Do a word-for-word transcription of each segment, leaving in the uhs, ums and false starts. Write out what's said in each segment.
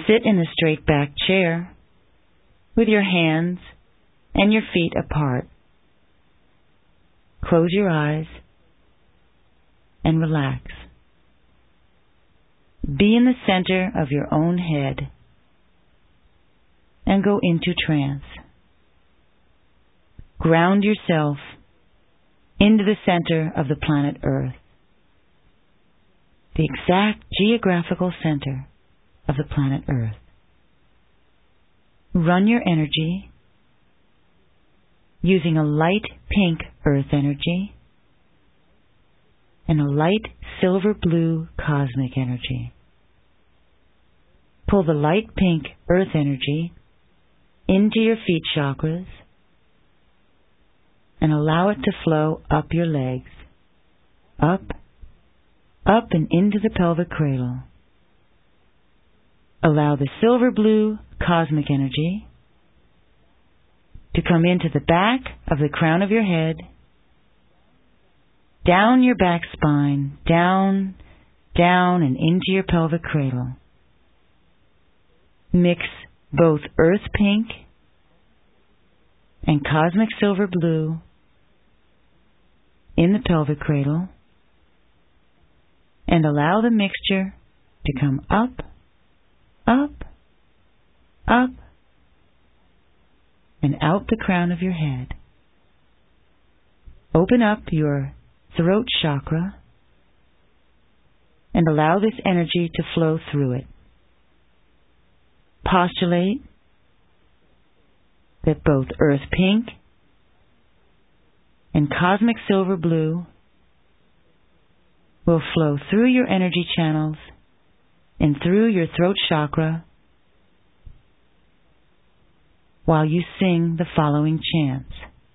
Sit in a straight back chair with your hands and your feet apart. Close your eyes and relax. Be in the center of your own head and go into trance. Ground yourself into the center of the planet Earth, the exact geographical center of the planet Earth. Run your energy using a light pink earth energy and a light silver blue cosmic energy. Pull the light pink earth energy into your feet chakras and allow it to flow up your legs, up, up and into the pelvic cradle. Allow the silver blue cosmic energy to come into the back of the crown of your head, down your back spine, down, down and into your pelvic cradle. Mix both earth pink and cosmic silver blue in the pelvic cradle and allow the mixture to come up, up, up, and out the crown of your head. Open up your throat chakra and allow this energy to flow through it. Postulate that both earth pink and cosmic silver blue will flow through your energy channels and through your throat chakra while you sing the following chants.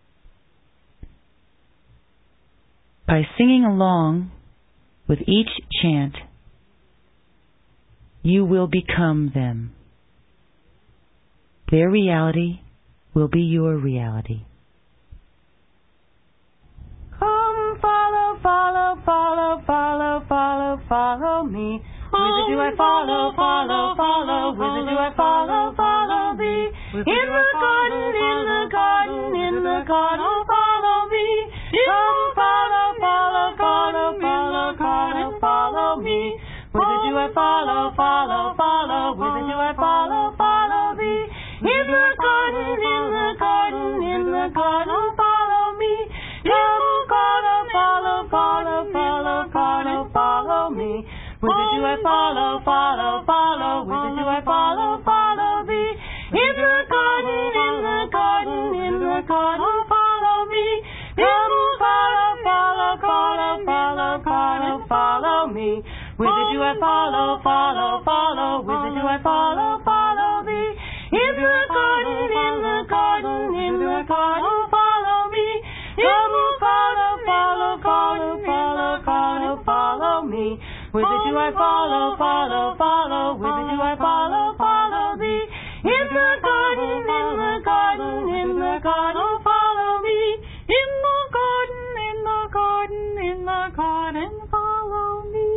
By singing along with each chant, you will become them. Their reality will be your reality. Come, follow, follow, follow, follow, follow, follow me. Whither do I follow, follow, follow? Whither do I follow, follow thee? In the garden, in the garden, in the garden, follow me. Come, follow, follow, follow, follow, follow, follow me. Whither do I follow, follow, follow? Whither do I follow, follow thee? In the garden, in the garden, in the garden, follow me. Come, follow, follow, follow, follow, follow, follow me. Whither do I follow, follow, follow? Whither do I follow, follow thee? In the garden, in the garden, in the garden, follow me. Come, follow, follow, follow, follow, follow, follow me. Whither do I follow, follow, follow? Whither do I follow, follow thee? In the garden, in the garden, in the garden, follow me. Come, follow, follow, follow, follow, follow, follow me. Whither do I follow, follow, follow? Whither do I follow, follow thee? In the garden, in the garden, in the garden, follow me. In the garden, in the garden, in the garden, follow me.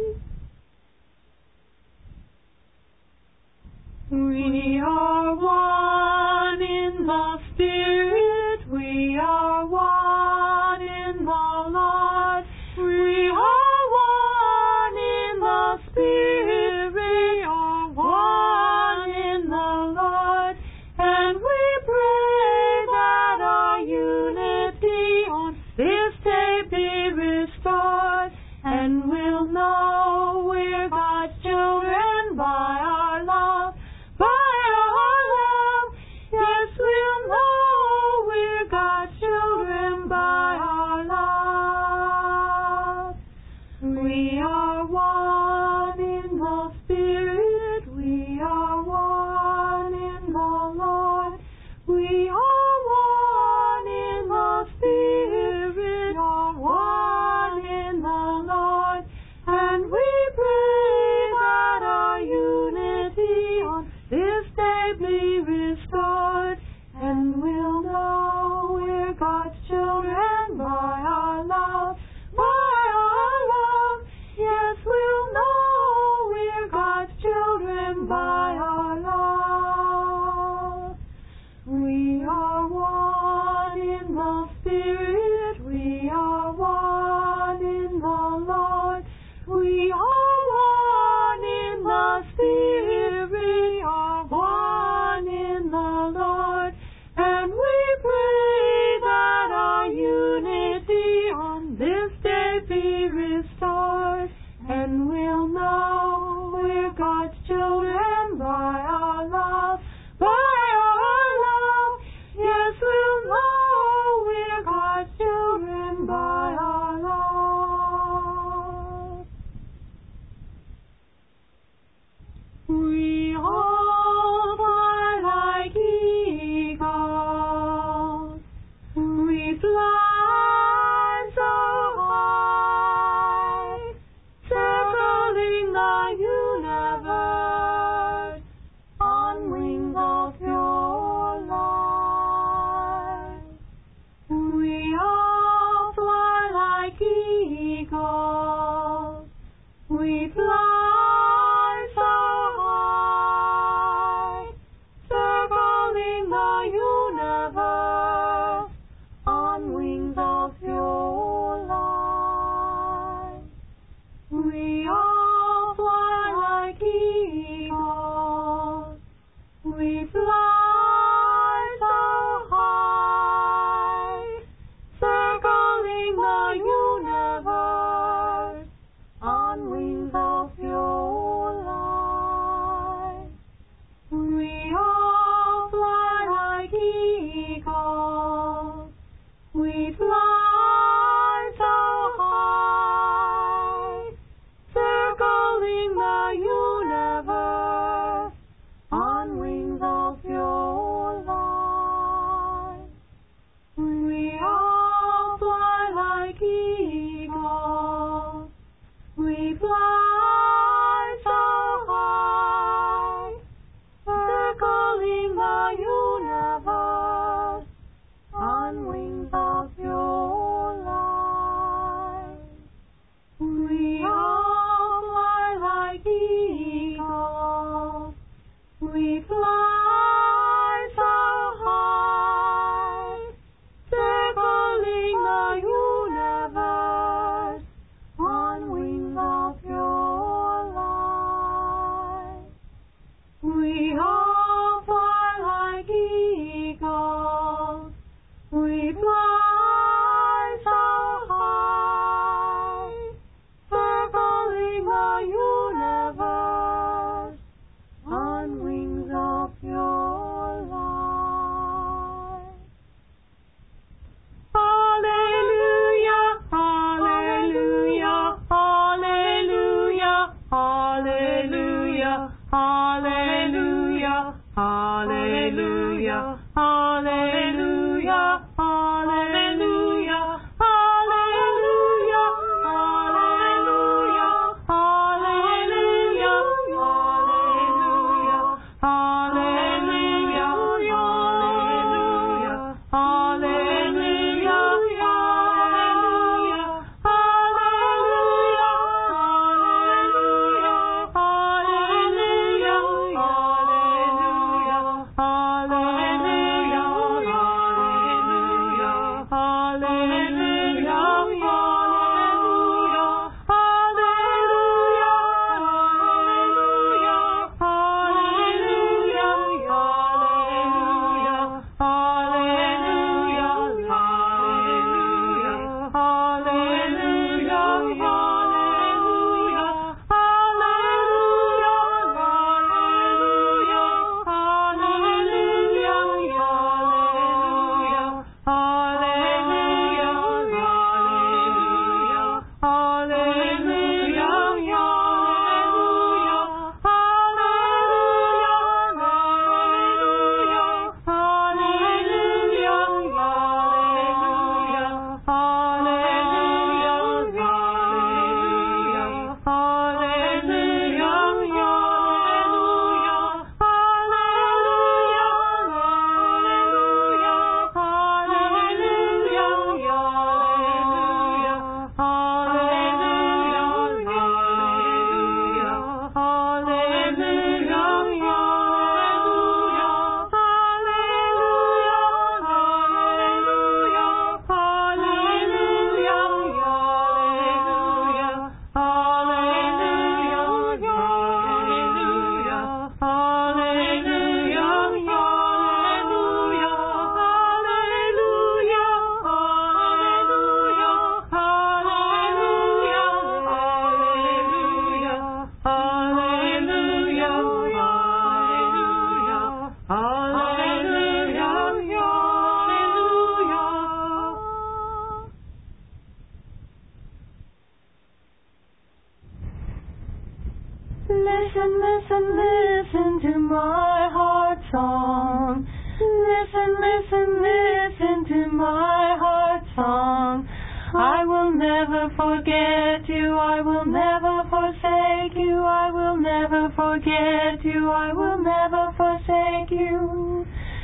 We are one in the Spirit. We are one in the Lord. We are one in the Spirit. We are one in the Lord. And we pray that our unity on this day be restored. And we'll know we're God's children by our love, by our Hallelujah, hallelujah, hallelujah, hallelujah, hallelujah, hallelujah, hallelujah, hallelujah, hallelujah, hallelujah, hallelujah, hallelujah, Listen, listen, listen to my heart song. Listen, listen, listen to my heart song. I will never forget you, I will never forsake you, I will never forget you, I will never forsake you.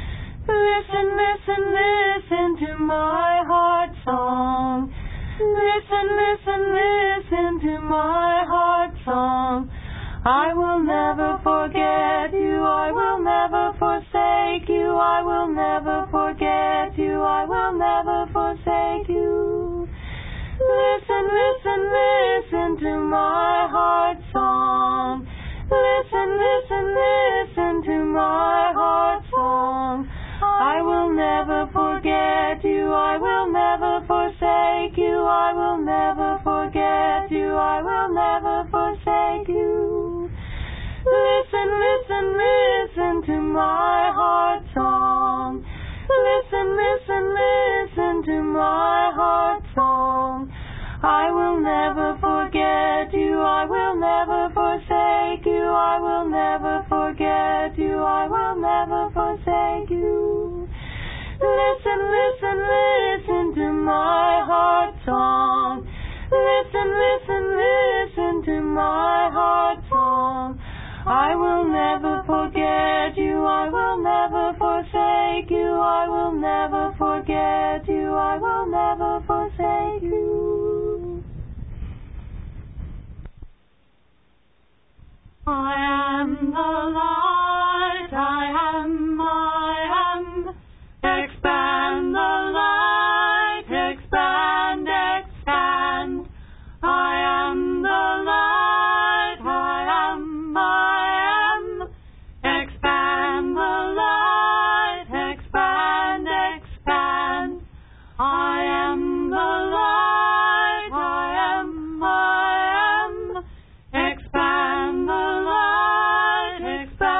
Listen, listen, listen to my heart song. Listen, listen, listen to my heart song. I will never forget you, I will never forsake you, I will never forget you, I will never forsake you. Listen, listen, listen to my heart song. Listen, listen, listen to my heart song. I will never forget you, I will never forsake you, I will never forget you, I will never forsake you. Listen, listen, listen to my heart song. Listen, listen, listen to my heart song. I will never forget you, I will never forsake you, I will never forget you, I will never forsake you. Listen, listen, listen to my heart song. Listen, listen, listen to my heart song. I will never forget you, I will never forsake you, I will never forget you, I will never forsake you. I am the light, I am, I am. Expand the light, expand, expand. I am the light, I am, I am. Expand the light, expand, expand. I am the light, I am, I am. Expand the light, expand.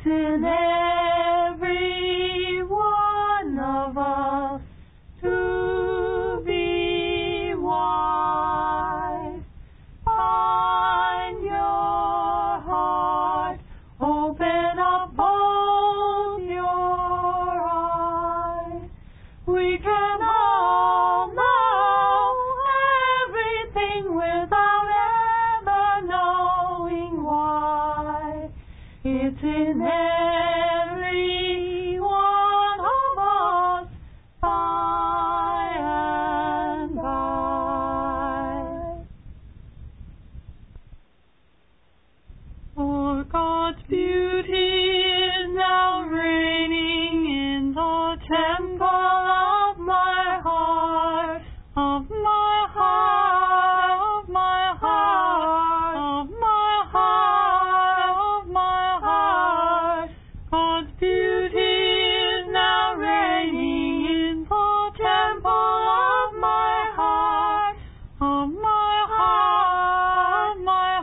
in every one of us to be wise. Find your heart, open up both your eyes. We can all know everything without ever knowing why. It's in every one of us, by and by. For God's beauty is now reigning in the temple of my heart, of my heart, of my heart, of my heart, of my heart. God's beauty is now reigning in the temple of my heart, of my heart, of my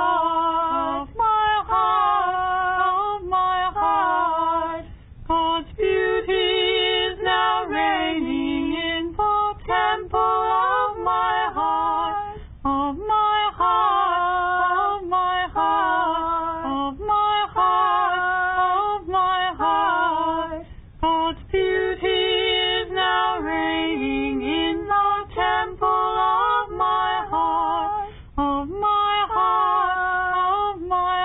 heart, of my heart, of my heart. God's beauty is now reigning in the temple of my heart, of my heart, of my heart, of my heart, of my heart. God's beauty is now reigning in the temple of my heart, of my heart, of my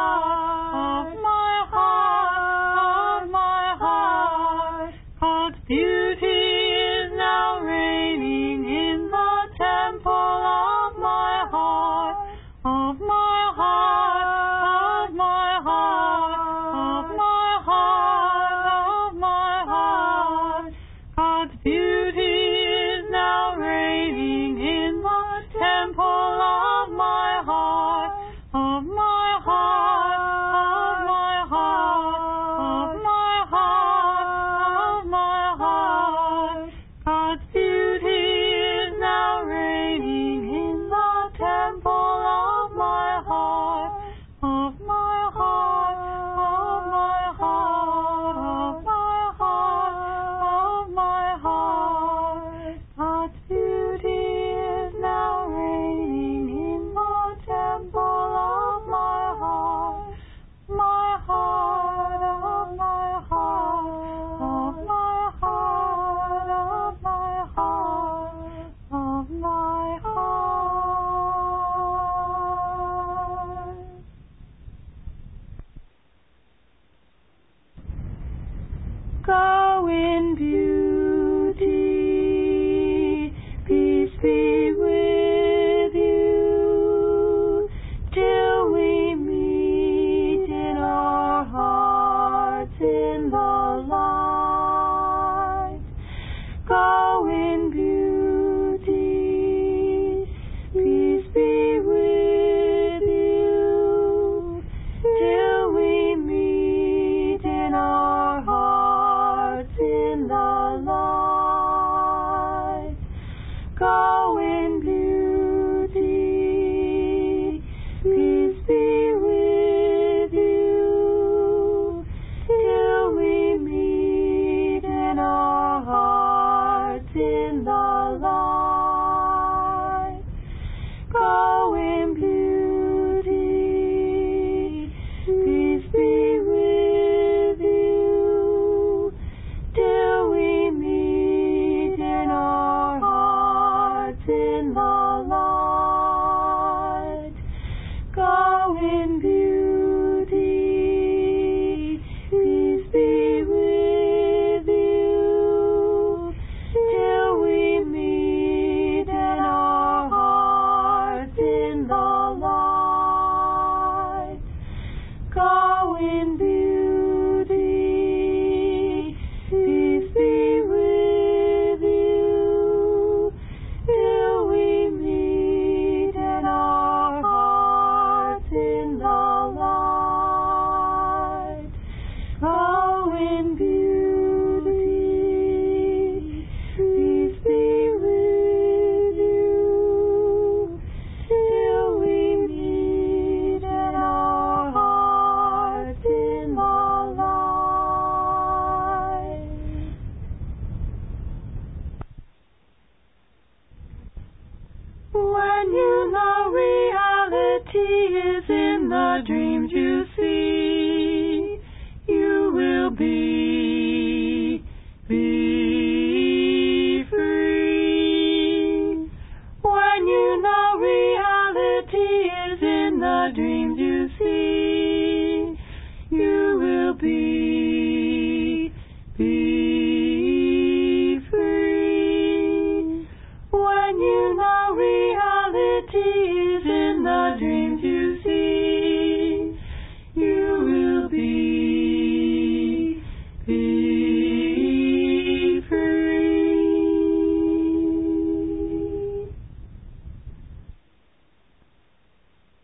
heart, of my heart, of my heart. God's beauty is now reigning in the temple of my heart, of my heart, of my heart, of my heart, of my heart. God's beauty is now reigning in the temple of my heart, of my heart, of my heart, of my heart, of my heart. God's beauty is now reigning in the temple of my heart, of my heart, of my heart, of my heart, of my heart. God's beauty is now reigning in the temple of my heart, my heart, of my heart, of my heart, of my heart, of my heart. Go in beauty, peace be with you, till we meet in our hearts in the light. Go in beauty, peace be with you, till we meet in our hearts in the thee.